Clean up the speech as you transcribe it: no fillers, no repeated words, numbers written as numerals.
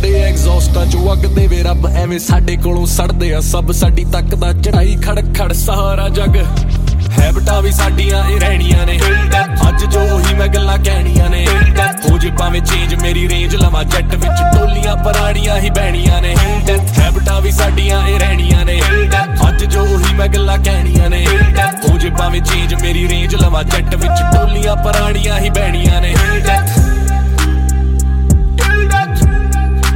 ਸਾਡੇ ਐਗਜ਼ੌਸਟਾਂ ਚੋਂ ਅੱਗ ਦੇਵੇ ਰੱਬ, ਐਵੇਂ ਸਾਡੇ ਕੋਲੋਂ ਸੜਦੇ ਆ ਸਭ। ਸਾਡੀ ਤੱਕ ਦਾ ਚੜਾਈ ਖੜ ਖੜ ਸਹਾਰਾ ਜੱਗ। ਹੈਬਟਾਂ ਵੀ ਸਾਡੀਆਂ ਇਹ ਰਹਿਣੀਆਂ ਨੇ, ਅੱਜ ਜੋ ਉਹੀ ਮੈਂ ਗੱਲਾਂ ਕਹਿਣੀਆਂ ਨੇ। ਹੋ ਜੇ ਭਾਵੇਂ ਚੇਂਜ ਮੇਰੀ ਰੇਂਜ, ਲਵਾਂ ਜੱਟ ਵਿੱਚ ਟੋਲੀਆਂ ਪੁਰਾਣੀਆਂ ਹੀ ਬਹਿਣੀਆਂ ਨੇ। ਹੈਬਟਾਂ ਵੀ ਸਾਡੀਆਂ ਇਹ ਰਹਿਣੀਆਂ ਨੇ, ਅੱਜ ਜੋ ਉਹੀ ਮੈਂ ਗੱਲਾਂ ਕਹਿਣੀਆਂ ਨੇ। ਹੋ ਜੇ ਭਾਵੇਂ ਚੇਂਜ ਮੇਰੀ ਰੇਂਜ, ਲਵਾਂ ਜੱਟ ਵਿੱਚ ਟੋਲੀਆਂ ਪੁਰਾਣੀਆਂ ਹੀ ਬਹਿਣੀਆਂ ਨੇ।